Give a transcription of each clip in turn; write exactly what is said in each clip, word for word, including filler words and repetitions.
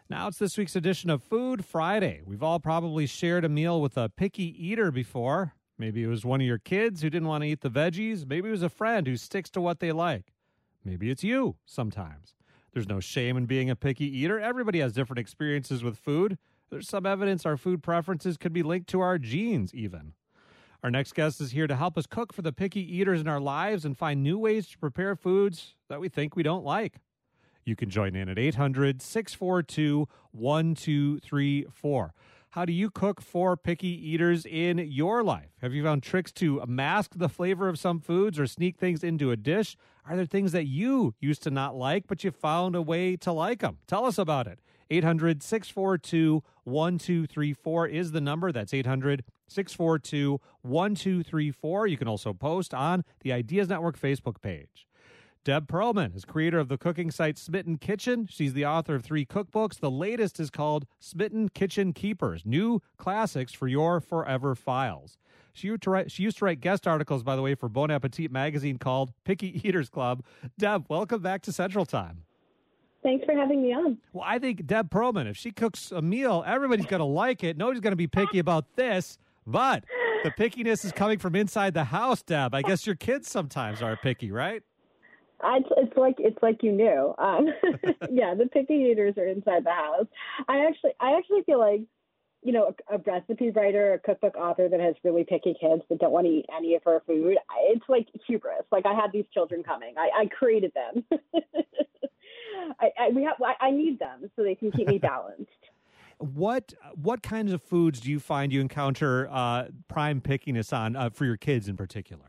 Now it's this week's edition of Food Friday. We've all probably shared a meal with a picky eater before. Maybe it was one of your kids who didn't want to eat the veggies. Maybe it was a friend who sticks to what they like. Maybe it's you sometimes. There's no shame in being a picky eater. Everybody has different experiences with food. There's some evidence our food preferences could be linked to our genes even. Our next guest is here to help us cook for the picky eaters in our lives and find new ways to prepare foods that we think we don't like. You can join in at eight hundred, six four two, one two three four. How do you cook for picky eaters in your life? Have you found tricks to mask the flavor of some foods or sneak things into a dish? Are there things that you used to not like, but you found a way to like them? Tell us about it. eight hundred, six four two, one two three four is the number. That's eight hundred, six four two, one two three four. You can also post on the Ideas Network Facebook page. Deb Perlman is creator of the cooking site Smitten Kitchen. She's the author of three cookbooks. The latest is called Smitten Kitchen Keepers, New Classics for Your Forever Files. She used, to write, she used to write guest articles, by the way, for Bon Appetit magazine called Picky Eaters Club. Deb, welcome back to Central Time. Thanks for having me on. Well, I think Deb Perlman, if she cooks a meal, everybody's going to like it. Nobody's going to be picky about this, but the pickiness is coming from inside the house, Deb. I guess your kids sometimes are picky, right? It's, it's like it's like you knew. Um, yeah, the picky eaters are inside the house. I actually, I actually feel like, you know, a, a recipe writer, a cookbook author that has really picky kids that don't want to eat any of her food. It's like hubris. Like I had these children coming. I, I created them. I, I we have. I, I need them so they can keep me balanced. What what kinds of foods do you find you encounter uh, prime pickiness on uh, for your kids in particular?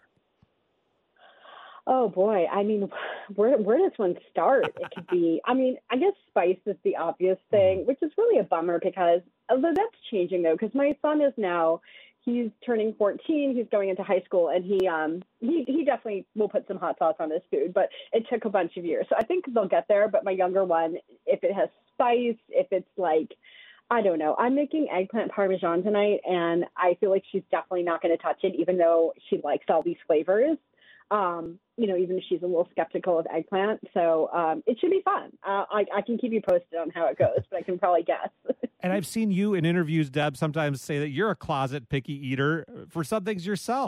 Oh boy, I mean, where where does one start? It could be, I mean, I guess spice is the obvious thing, which is really a bummer because, although that's changing though, because my son is now, he's turning fourteen, he's going into high school, and he um he he definitely will put some hot sauce on his food, but it took a bunch of years, so I think they'll get there. But my younger one, if it has spice, if it's like, I don't know. I'm making eggplant parmesan tonight, and I feel like she's definitely not going to touch it, even though she likes all these flavors. Um, you know, even if she's a little skeptical of eggplant. So um, it should be fun. Uh, I, I can keep you posted on how it goes, but I can probably guess. And I've seen you in interviews, Deb, sometimes say that you're a closet picky eater for some things yourself.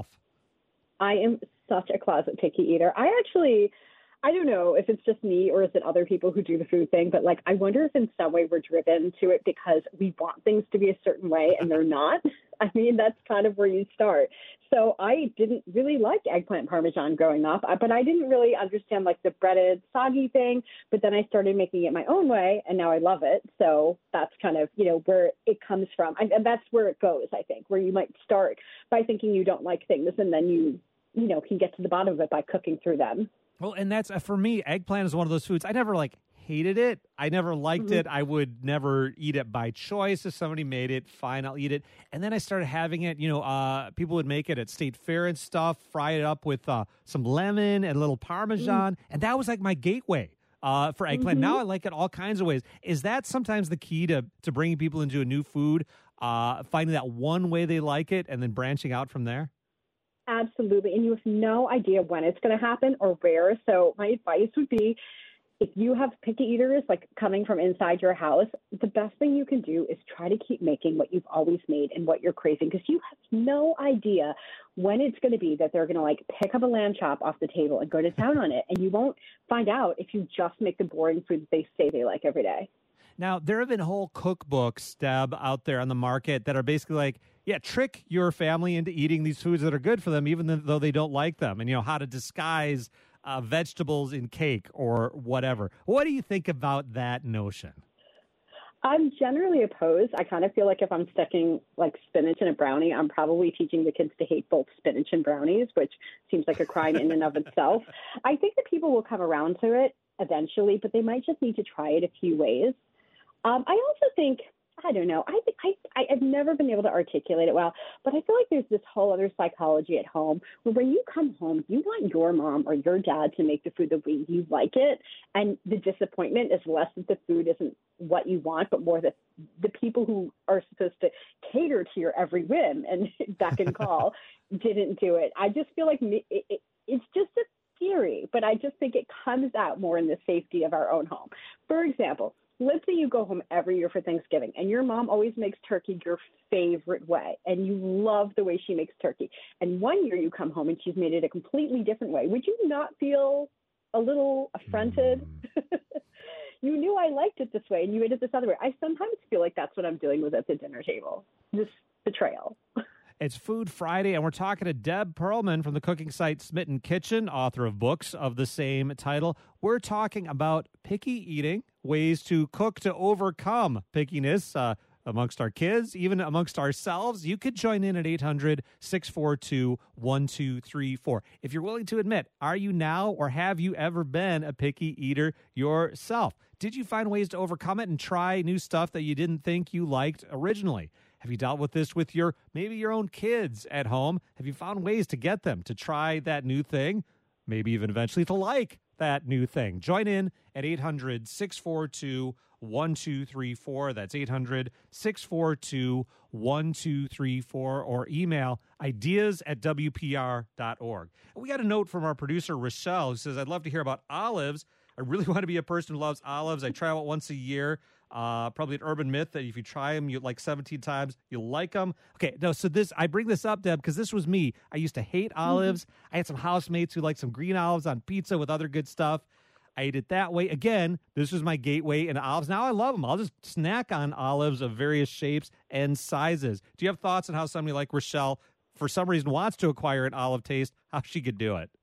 I am such a closet picky eater. I actually, I don't know if it's just me or is it other people who do the food thing, but like, I wonder if in some way we're driven to it because we want things to be a certain way and they're not. I mean, that's kind of where you start. So I didn't really like eggplant parmesan growing up, but I didn't really understand like the breaded soggy thing. But then I started making it my own way and now I love it. So that's kind of, you know, where it comes from. And that's where it goes, I think, where you might start by thinking you don't like things and then you, you know, can get to the bottom of it by cooking through them. Well, and that's, uh, for me, eggplant is one of those foods. I never like hated it. I never liked mm-hmm. it. I would never eat it by choice. If somebody made it, fine, I'll eat it. And then I started having it, you know, uh, people would make it at State Fair and stuff, fry it up with uh, some lemon and a little Parmesan. Mm. And that was like my gateway uh, for eggplant. Mm-hmm. Now I like it all kinds of ways. Is that sometimes the key to, to bringing people into a new food, uh, finding that one way they like it and then branching out from there? Absolutely. And you have no idea when it's going to happen or where. So my advice would be, if you have picky eaters like coming from inside your house, the best thing you can do is try to keep making what you've always made and what you're craving, because you have no idea when it's going to be that they're going to like pick up a lamb chop off the table and go to town on it. And you won't find out if you just make the boring food that they say they like every day. Now, there have been whole cookbooks, Deb, out there on the market that are basically like, yeah, trick your family into eating these foods that are good for them, even though they don't like them. And, you know, how to disguise uh, vegetables in cake or whatever. What do you think about that notion? I'm generally opposed. I kind of feel like if I'm sticking like spinach in a brownie, I'm probably teaching the kids to hate both spinach and brownies, which seems like a crime in and of itself. I think that people will come around to it eventually, but they might just need to try it a few ways. Um, I also think, I don't know, I think I, I've never been able to articulate it well, but I feel like there's this whole other psychology at home where when you come home, you want your mom or your dad to make the food the way you like it. And the disappointment is less that the food isn't what you want, but more that the people who are supposed to cater to your every whim and beck and call didn't do it. I just feel like it, it, it's just a theory, but I just think it comes out more in the safety of our own home. For example, let's say you go home every year for Thanksgiving and your mom always makes turkey your favorite way and you love the way she makes turkey. And one year you come home and she's made it a completely different way. Would you not feel a little affronted? Mm. You knew I liked it this way and you made it this other way. I sometimes feel like that's what I'm dealing with at the dinner table, this betrayal. It's Food Friday, and we're talking to Deb Perlman from the cooking site Smitten Kitchen, author of books of the same title. We're talking about picky eating, ways to cook to overcome pickiness uh, amongst our kids, even amongst ourselves. You could join in at eight hundred, six four two, one two three four. If you're willing to admit, are you now or have you ever been a picky eater yourself? Did you find ways to overcome it and try new stuff that you didn't think you liked originally? Have you dealt with this with your, maybe your own kids at home? Have you found ways to get them to try that new thing? Maybe even eventually to like that new thing. Join in at eight hundred, six four two, one two three four. That's eight hundred, six four two, one two three four, or email ideas at w p r dot org. And we got a note from our producer, Rochelle, who says, I'd love to hear about olives. I really want to be a person who loves olives. I try out once a year. Uh, probably an urban myth that if you try them, you like seventeen times, you'll like them. Okay, no, so this, I bring this up, Deb, because this was me. I used to hate olives. Mm-hmm. I had some housemates who liked some green olives on pizza with other good stuff. I ate it that way. Again, this was my gateway into olives. Now I love them. I'll just snack on olives of various shapes and sizes. Do you have thoughts on how somebody like Rochelle, for some reason, wants to acquire an olive taste, how she could do it?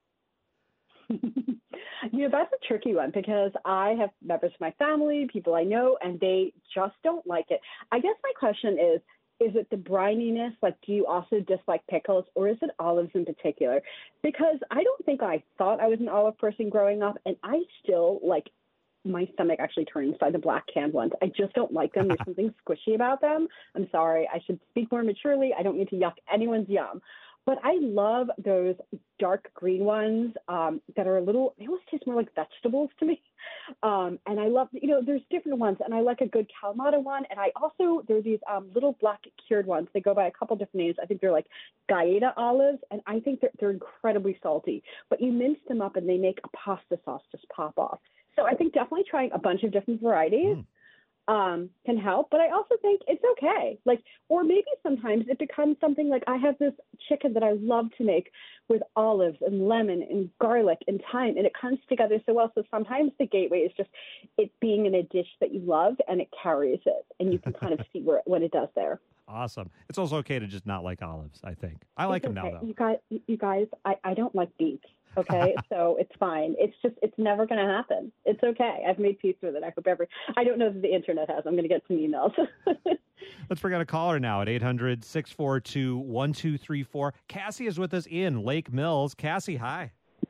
You know, that's a tricky one because I have members of my family, people I know, and they just don't like it. I guess my question is, is it the brininess? Like, do you also dislike pickles, or is it olives in particular? Because I don't think I thought I was an olive person growing up, and I still, like, my stomach actually turns by the black canned ones. I just don't like them. There's something squishy about them. I'm sorry. I should speak more maturely. I don't need to yuck anyone's yum. But I love those dark green ones um, that are a little, they almost taste more like vegetables to me. Um, and I love, you know, there's different ones. And I like a good Kalamata one. And I also, there are these um, little black cured ones. They go by a couple different names. I think they're like Gaeta olives. And I think they're, they're incredibly salty. But you mince them up and they make a pasta sauce just pop off. So I think definitely trying a bunch of different varieties. Mm. Um, can help, but I also think it's okay. Like, or maybe sometimes it becomes something like I have this chicken that I love to make with olives and lemon and garlic and thyme, and it comes together so well. So sometimes the gateway is just it being in a dish that you love, and it carries it, and you can kind of see where what it does there. Awesome. It's also okay to just not like olives, I think. I like it's them okay. now, though. You guys, you guys I, I don't like beets. Okay, so it's fine. It's just, it's never going to happen. It's okay. I've made peace with it. I hope every, I don't know that the internet has. I'm going to get some emails. Let's bring out a caller now at eight hundred, six four two, one two three four. Cassie is with us in Lake Mills. Cassie, hi.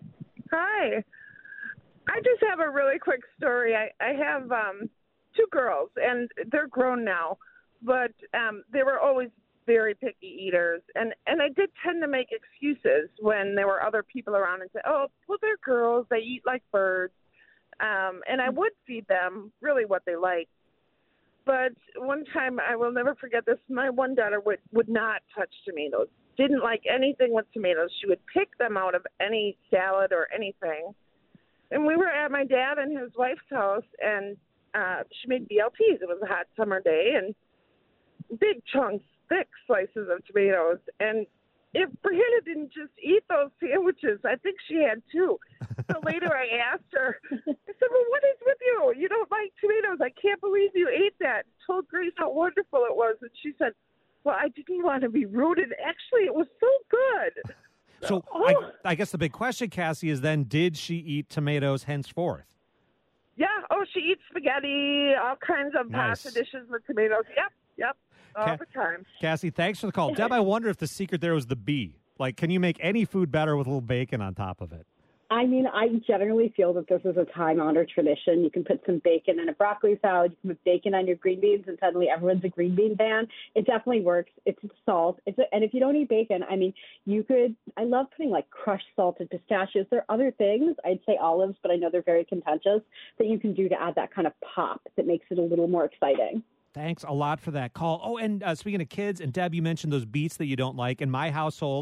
Hi. I just have a really quick story. I, I have um, two girls, and they're grown now, but um, they were always very picky eaters, and and I did tend to make excuses when there were other people around and say, oh, well, they're girls, they eat like birds, um, and I would feed them really what they like. But one time, I will never forget this, my one daughter would, would not touch tomatoes, didn't like anything with tomatoes. She would pick them out of any salad or anything. And we were at my dad and his wife's house, and uh, she made B L Ts. It was a hot summer day, and big chunks, thick slices of tomatoes. And if Brianna didn't just eat those sandwiches, I think she had two. So later I asked her, I said, well, what is with you? You don't like tomatoes. I can't believe you ate that. Told Grace how wonderful it was. And she said, well, I didn't want to be rude. And actually, it was so good. So, so oh. I, I guess the big question, Cassie, is then, did she eat tomatoes henceforth? Yeah. Oh, she eats spaghetti, all kinds of nice. pasta dishes with tomatoes. Yep. Yep. All Ca- the time. Cassie, thanks for the call. Deb, I wonder if the secret there was the bee. Like, can you make any food better with a little bacon on top of it? I mean, I generally feel that this is a time-honored tradition. You can put some bacon in a broccoli salad. You can put bacon on your green beans, and suddenly everyone's a green bean fan. It definitely works. It's salt. It's a, and if you don't eat bacon, I mean, you could – I love putting, like, crushed salted pistachios. There are other things. I'd say olives, but I know they're very contentious, that you can do to add that kind of pop that makes it a little more exciting. Thanks a lot for that call. Oh, and uh, speaking of kids, and Deb, you mentioned those beets that you don't like. In my household,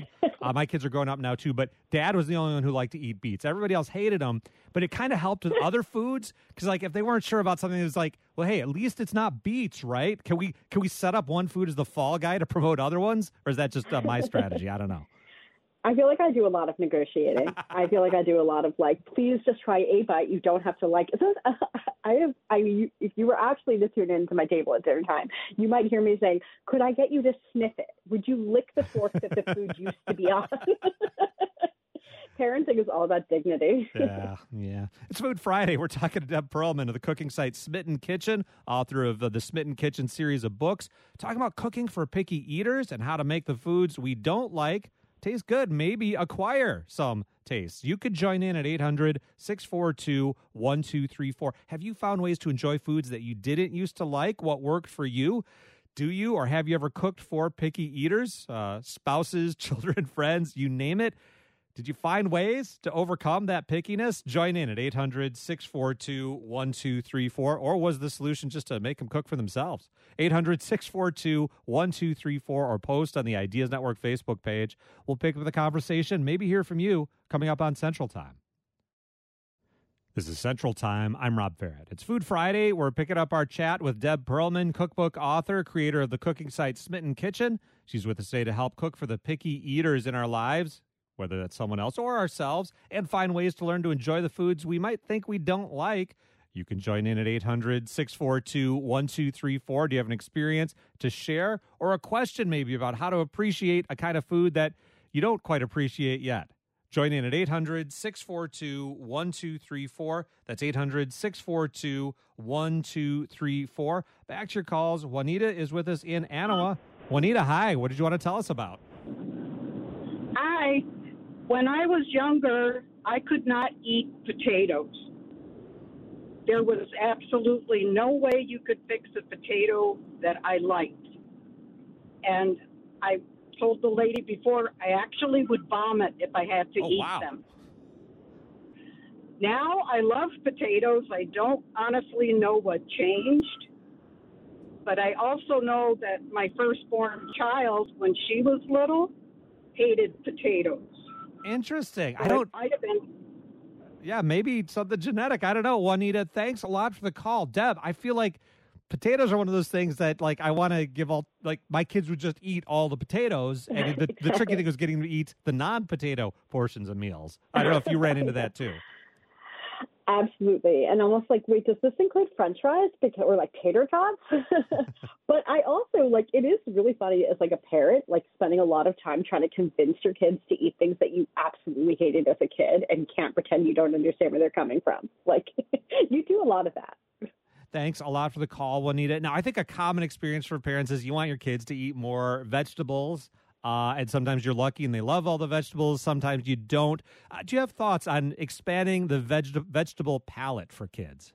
Uh, my kids are growing up now too, but Dad was the only one who liked to eat beets. Everybody else hated them, but it kind of helped with other foods because, like, if they weren't sure about something, it was like, well, hey, at least it's not beets, right? Can we can we set up one food as the fall guy to promote other ones, or is that just uh, my strategy? I don't know. I feel like I do a lot of negotiating. I feel like I do a lot of like, please just try a bite. You don't have to like. So I have. I if you were actually to tune into my table at dinner time, you might hear me saying, "Could I get you to sniff it? Would you lick the fork that the food used to be on?" Parenting is all about dignity. yeah, yeah. It's Food Friday. We're talking to Deb Perlman of the cooking site Smitten Kitchen, author of uh, the Smitten Kitchen series of books, talking about cooking for picky eaters and how to make the foods we don't like taste good, maybe acquire some tastes. You could join in at eight hundred, six four two, one two three four. Have you found ways to enjoy foods that you didn't used to like? What worked for you? Do you or have you ever cooked for picky eaters, uh, spouses, children, friends, you name it? Did you find ways to overcome that pickiness? Join in at eight hundred, six four two, one two three four. Or was the solution just to make them cook for themselves? eight hundred, six four two, one two three four or post on the Ideas Network Facebook page. We'll pick up the conversation, maybe hear from you coming up on Central Time. This is Central Time. I'm Rob Farrett. It's Food Friday. We're picking up our chat with Deb Perlman, cookbook author, creator of the cooking site Smitten Kitchen. She's with us today to help cook for the picky eaters in our lives, whether that's someone else or ourselves, and find ways to learn to enjoy the foods we might think we don't like. You can join in at eight hundred, six four two, one two three four. Do you have an experience to share or a question maybe about how to appreciate a kind of food that you don't quite appreciate yet? Join in at eight hundred, six four two, one two three four. That's eight hundred, six four two, one two three four. Back to your calls. Juanita is with us in Anawa. Juanita, hi. What did you want to tell us about? Hi. When I was younger, I could not eat potatoes. There was absolutely no way you could fix a potato that I liked. And I told the lady before, I actually would vomit if I had to oh, eat wow. them. Now I love potatoes. I don't honestly know what changed. But I also know that my firstborn child, when she was little, hated potatoes. Interesting. So I don't. It might have been. Yeah, maybe something genetic. I don't know. Juanita, thanks a lot for the call. Deb, I feel like potatoes are one of those things that, like, I want to give all, like, my kids would just eat all the potatoes. And the, the tricky thing was getting them to eat the non-potato portions of meals. I don't know if you ran into that too. Absolutely. And almost like, wait, does this include French fries? Because, or like tater tots? But I also, like, it is really funny as like a parent, like spending a lot of time trying to convince your kids to eat things that you absolutely hated as a kid and can't pretend you don't understand where they're coming from. Like, you do a lot of that. Thanks a lot for the call, Juanita. Now, I think a common experience for parents is you want your kids to eat more vegetables. Uh, and sometimes you're lucky and they love all the vegetables. Sometimes you don't. Uh, do you have thoughts on expanding the veg- vegetable palette for kids?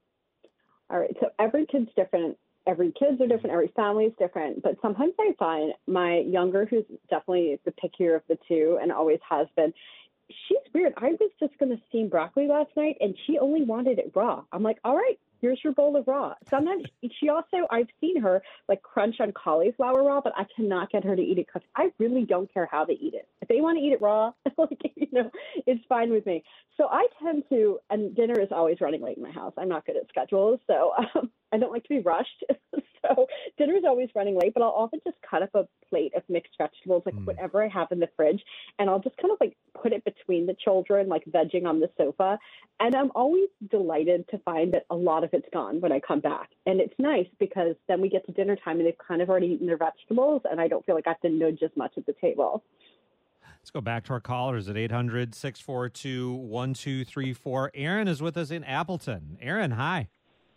All right. So every kid's different. Every kids are different. Every family is different. But sometimes I find my younger, who's definitely the pickier of the two and always has been, she's weird. I was just going to steam broccoli last night and she only wanted it raw. I'm like, all right, here's your bowl of raw. Sometimes she also, I've seen her like crunch on cauliflower raw, but I cannot get her to eat it because I really don't care how they eat it. If they want to eat it raw, like, you know, it's fine with me. So I tend to, and dinner is always running late in my house. I'm not good at schedules, so um, I don't like to be rushed. So dinner is always running late, but I'll often just cut up a plate of mixed vegetables, like mm. whatever I have in the fridge, and I'll just kind of like put it between the children, like vegging on the sofa. And I'm always delighted to find that a lot of it's gone when I come back. And it's nice because then we get to dinner time and they've kind of already eaten their vegetables, and I don't feel like I have to nudge as much at the table. Let's go back to our callers at eight hundred, six four two, one two three four. Aaron is with us in Appleton. Aaron, hi.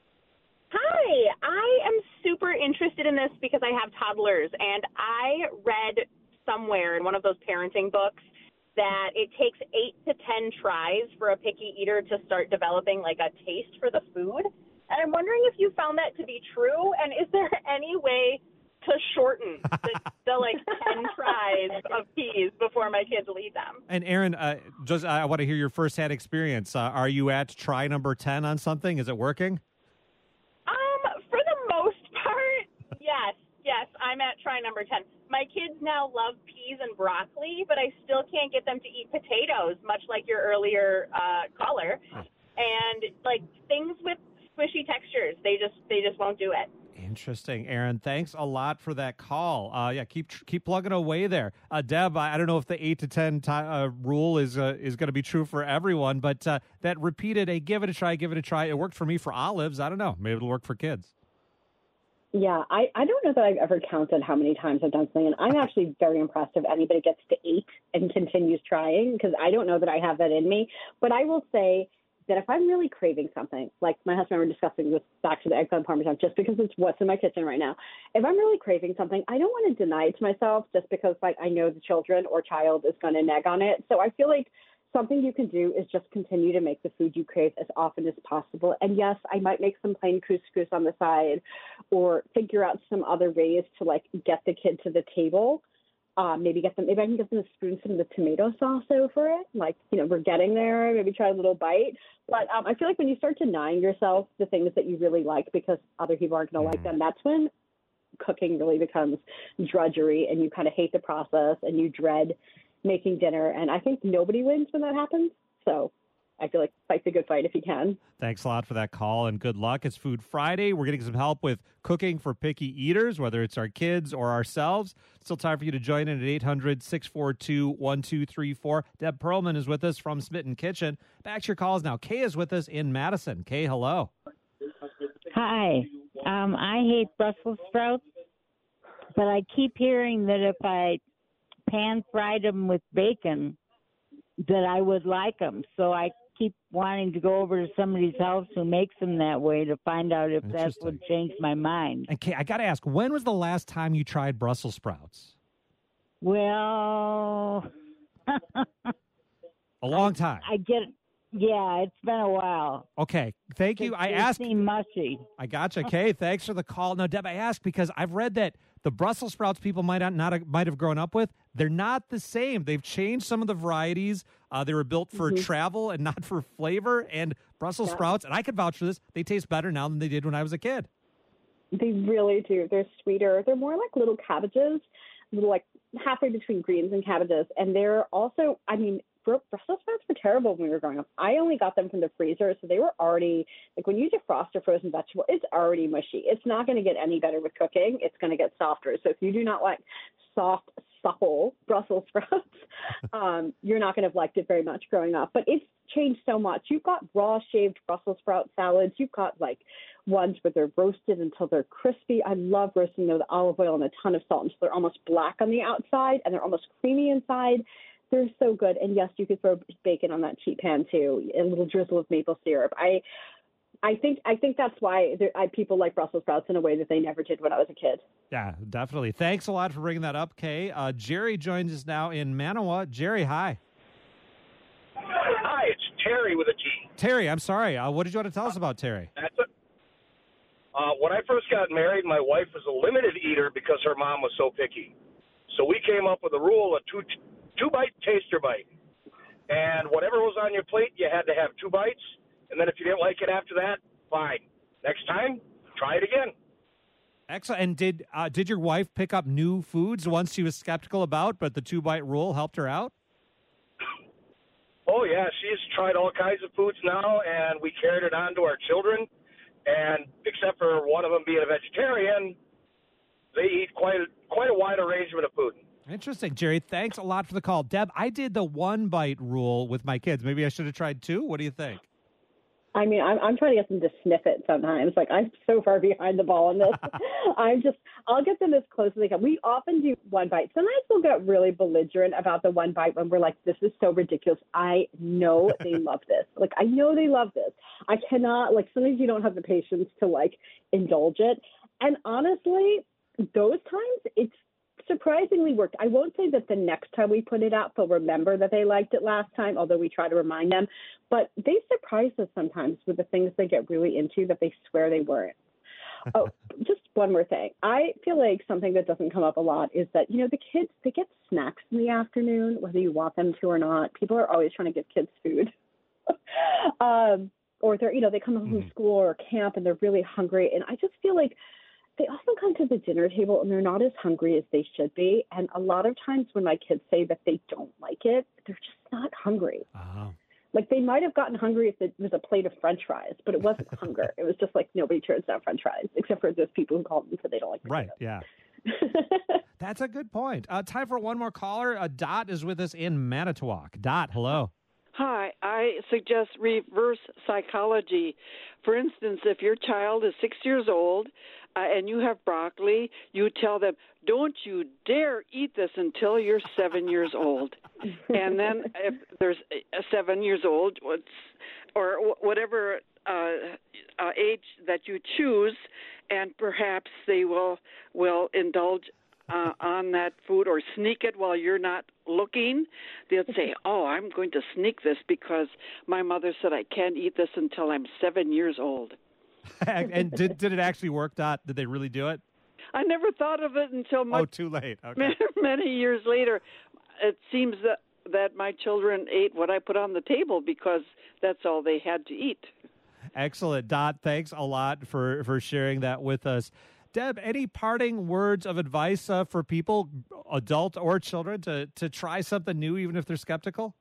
Hi, I am super interested in this because I have toddlers, and I read somewhere in one of those parenting books that it takes eight to ten tries for a picky eater to start developing like a taste for the food. And I'm wondering if you found that to be true, and is there any way to shorten the, the like ten tries of peas before my kids will eat them? And Aaron, uh, just I want to hear your firsthand experience. Uh, are you at try number ten on something? Is it working? Yes, yes, I'm at try number ten. My kids now love pea veggies and broccoli, but I still can't get them to eat potatoes, much like your earlier uh, caller. And like things with squishy textures, they just they just won't do it. Interesting, Aaron. Thanks a lot for that call. Uh, yeah, keep keep plugging away there. Uh, Deb, I, I don't know if the eight to ten t- uh, rule is uh, is going to be true for everyone, but uh, that repeated a give it a try, give it a try. It worked for me for olives. I don't know. Maybe it'll work for kids. Yeah, I, I don't know that I've ever counted how many times I've done something, and I'm actually very impressed if anybody gets to eight and continues trying, because I don't know that I have that in me. But I will say that if I'm really craving something, like my husband and I were discussing this back to the eggplant parmesan, just because it's what's in my kitchen right now. If I'm really craving something, I don't want to deny it to myself just because like I know the children or child is going to nag on it. So I feel like something you can do is just continue to make the food you crave as often as possible. And yes, I might make some plain couscous on the side or figure out some other ways to like get the kid to the table. Um, maybe get them, maybe I can get them to spoon some of the tomato sauce over it. Like, you know, we're getting there. Maybe try a little bite. But um, I feel like when you start denying yourself the things that you really like because other people aren't going to like them, that's when cooking really becomes drudgery and you kind of hate the process and you dread making dinner. And I think nobody wins when that happens. So I feel like fight the good fight if you can. Thanks a lot for that call and good luck. It's Food Friday. We're getting some help with cooking for picky eaters, whether it's our kids or ourselves. Still time for you to join in at eight hundred, six four two, one two three four. Deb Perlman is with us from Smitten Kitchen. Back to your calls now. Kay is with us in Madison. Kay, hello. Hi. Um, I hate Brussels sprouts, but I keep hearing that if I pan fried them with bacon, that I would like them. So I keep wanting to go over to somebody's house who makes them that way to find out if that would change my mind. And Kay, I got to ask, when was the last time you tried Brussels sprouts? Well, a long time. I, I get, yeah, it's been a while. Okay, thank you. They, I they asked. seem mushy. I gotcha, Kay. Thanks for the call. Now, Deb, I asked because I've read that the Brussels sprouts people might not, not might have grown up with, they're not the same. They've changed some of the varieties. Uh, they were built for mm-hmm. travel and not for flavor. And Brussels yeah. sprouts, and I could vouch for this, they taste better now than they did when I was a kid. They really do. They're sweeter. They're more like little cabbages, little like halfway between greens and cabbages. And they're also, I mean, Brussels sprouts were terrible when we were growing up. I only got them from the freezer, so they were already, like when you defrost a frozen vegetable, it's already mushy. It's not going to get any better with cooking. It's going to get softer. So if you do not like soft, supple Brussels sprouts, um, you're not going to have liked it very much growing up. But it's changed so much. You've got raw shaved Brussels sprout salads. You've got like ones where they're roasted until they're crispy. I love roasting them with olive oil and a ton of salt until they're almost black on the outside and they're almost creamy inside. They're so good. And yes, you could throw bacon on that cheap pan too, a little drizzle of maple syrup. I I think I think that's why there, I, people like Brussels sprouts in a way that they never did when I was a kid. Yeah, definitely. Thanks a lot for bringing that up, Kay. Uh, Jerry joins us now in Manawa. Jerry, hi. Hi, it's Terry with a T. Terry, I'm sorry. Uh, what did you want to tell us about Terry? That's a, uh, when I first got married, my wife was a limited eater because her mom was so picky. So we came up with a rule of two two bite taster bite, and whatever was on your plate, you had to have two bites. And then if you didn't like it after that, fine. Next time, try it again. Excellent. And did uh, did your wife pick up new foods once she was skeptical about, but the two bite rule helped her out? Oh yeah, she's tried all kinds of foods now, and we carried it on to our children. And except for one of them being a vegetarian, they eat quite a, quite a wide arrangement of food. Interesting, Jerry. Thanks a lot for the call. Deb, I did the one bite rule with my kids. Maybe I should have tried two. What do you think? I mean, I'm, I'm trying to get them to sniff it sometimes. Like, I'm so far behind the ball on this. I'm just, I'll get them as close as they can. We often do one bite. Sometimes we'll get really belligerent about the one bite when we're like, this is so ridiculous. I know they love this. Like, I know they love this. I cannot, like, sometimes you don't have the patience to, like, indulge it. And honestly, those times, it's surprisingly worked. I won't say that the next time we put it out, they'll remember that they liked it last time, although we try to remind them. But they surprise us sometimes with the things they get really into that they swear they weren't. Oh, just one more thing. I feel like something that doesn't come up a lot is that, you know, the kids, they get snacks in the afternoon, whether you want them to or not. People are always trying to give kids food. um, or they're, you know, they come home from school or camp and they're really hungry. And I just feel like they often come to the dinner table and they're not as hungry as they should be. And a lot of times when my kids say that they don't like it, they're just not hungry. Oh. Like they might have gotten hungry if it was a plate of French fries, but it wasn't hunger. It was just like nobody turns down French fries, except for those people who call them because they don't like potatoes. Right, yeah. That's a good point. Uh, time for one more caller. Uh, Dot is with us in Manitowoc. Dot, hello. Hi, I suggest reverse psychology. For instance, if your child is six years old uh, and you have broccoli, you tell them, don't you dare eat this until you're seven years old. And then if there's a seven years old or whatever uh, uh, age that you choose, and perhaps they will will indulge Uh, on that food or sneak it while you're not looking. They'll say, oh, I'm going to sneak this because my mother said I can't eat this until I'm seven years old. And did did it actually work, Dot? Did they really do it? I never thought of it until much, oh, too late. Okay. many, many years later. It seems that, that my children ate what I put on the table because that's all they had to eat. Excellent. Dot, thanks a lot for, for sharing that with us. Deb, any parting words of advice uh, for people, adult or children, to, to try something new, even if they're skeptical?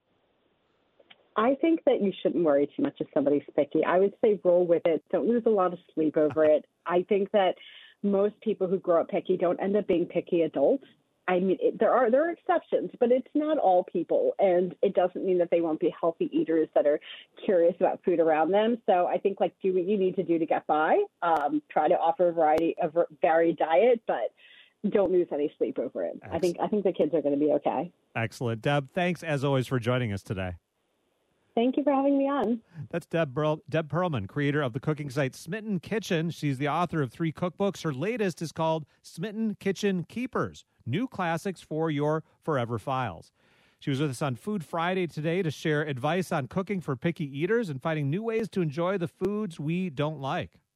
I think that you shouldn't worry too much if somebody's picky. I would say roll with it. Don't lose a lot of sleep over it. I think that most people who grow up picky don't end up being picky adults. I mean, it, there are there are exceptions, but it's not all people, and it doesn't mean that they won't be healthy eaters that are curious about food around them. So I think, like, do what you need to do to get by. Um, try to offer a variety of varied diet, but don't lose any sleep over it. Excellent. I think I think the kids are going to be okay. Excellent, Deb. Thanks as always for joining us today. Thank you for having me on. That's Deb, Burl- Deb Perlman, creator of the cooking site Smitten Kitchen. She's the author of three cookbooks. Her latest is called Smitten Kitchen Keepers, New Classics for Your Forever Files. She was with us on Food Friday today to share advice on cooking for picky eaters and finding new ways to enjoy the foods we don't like.